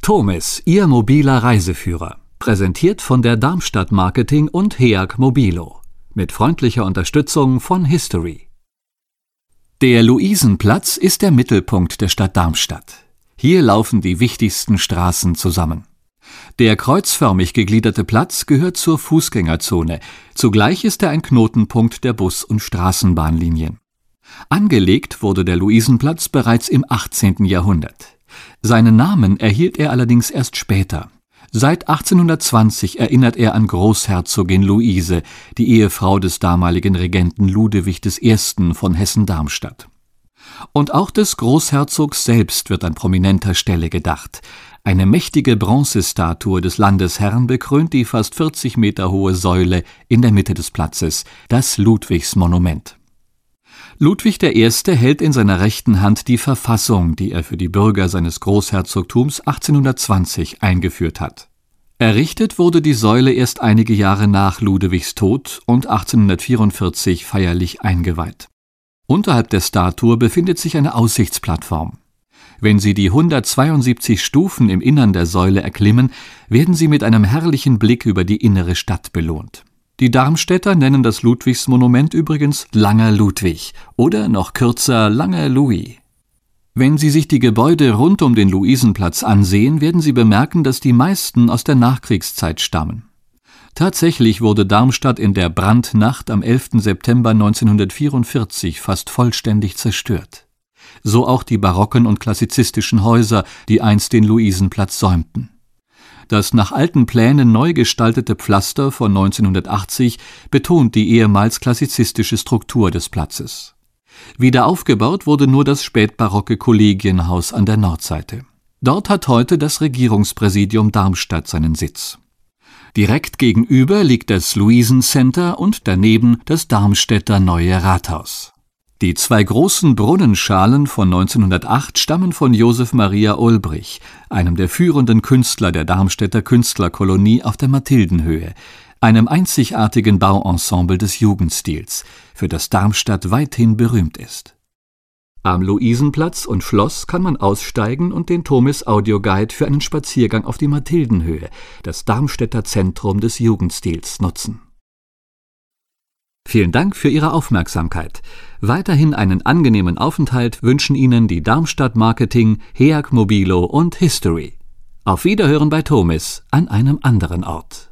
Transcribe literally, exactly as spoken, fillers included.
Tomis, Ihr mobiler Reiseführer. Präsentiert von der Darmstadt Marketing und HEAG Mobilo. Mit freundlicher Unterstützung von History. Der Luisenplatz ist der Mittelpunkt der Stadt Darmstadt. Hier laufen die wichtigsten Straßen zusammen. Der kreuzförmig gegliederte Platz gehört zur Fußgängerzone. Zugleich ist er ein Knotenpunkt der Bus- und Straßenbahnlinien. Angelegt wurde der Luisenplatz bereits im achtzehnten Jahrhundert. Seinen Namen erhielt er allerdings erst später. Seit achtzehnhundertzwanzig erinnert er an Großherzogin Luise, die Ehefrau des damaligen Regenten Ludewig der Erste. Von Hessen-Darmstadt. Und auch des Großherzogs selbst wird an prominenter Stelle gedacht. Eine mächtige Bronzestatue des Landesherrn bekrönt die fast vierzig Meter hohe Säule in der Mitte des Platzes, das Ludwigsmonument. Ludwig der Erste hält in seiner rechten Hand die Verfassung, die er für die Bürger seines Großherzogtums achtzehnhundertzwanzig eingeführt hat. Errichtet wurde die Säule erst einige Jahre nach Ludewigs Tod und achtzehnhundertvierundvierzig feierlich eingeweiht. Unterhalb der Statue befindet sich eine Aussichtsplattform. Wenn Sie die hundertzweiundsiebzig Stufen im Innern der Säule erklimmen, werden Sie mit einem herrlichen Blick über die innere Stadt belohnt. Die Darmstädter nennen das Ludwigsmonument übrigens Langer Ludwig oder noch kürzer Langer Louis. Wenn Sie sich die Gebäude rund um den Luisenplatz ansehen, werden Sie bemerken, dass die meisten aus der Nachkriegszeit stammen. Tatsächlich wurde Darmstadt in der Brandnacht am elften September neunzehnhundertvierundvierzig fast vollständig zerstört. So auch die barocken und klassizistischen Häuser, die einst den Luisenplatz säumten. Das nach alten Plänen neu gestaltete Pflaster von neunzehnhundertachtzig betont die ehemals klassizistische Struktur des Platzes. Wieder aufgebaut wurde nur das spätbarocke Kollegienhaus an der Nordseite. Dort hat heute das Regierungspräsidium Darmstadt seinen Sitz. Direkt gegenüber liegt das Luisencenter und daneben das Darmstädter Neue Rathaus. Die zwei großen Brunnenschalen von neunzehnhundertacht stammen von Josef Maria Olbrich, einem der führenden Künstler der Darmstädter Künstlerkolonie auf der Mathildenhöhe, einem einzigartigen Bauensemble des Jugendstils, für das Darmstadt weithin berühmt ist. Am Luisenplatz und Schloss kann man aussteigen und den Tomis Audioguide für einen Spaziergang auf die Mathildenhöhe, das Darmstädter Zentrum des Jugendstils, nutzen. Vielen Dank für Ihre Aufmerksamkeit. Weiterhin einen angenehmen Aufenthalt wünschen Ihnen die Darmstadt Marketing, HEAG Mobilo und History. Auf Wiederhören bei Tomis an einem anderen Ort.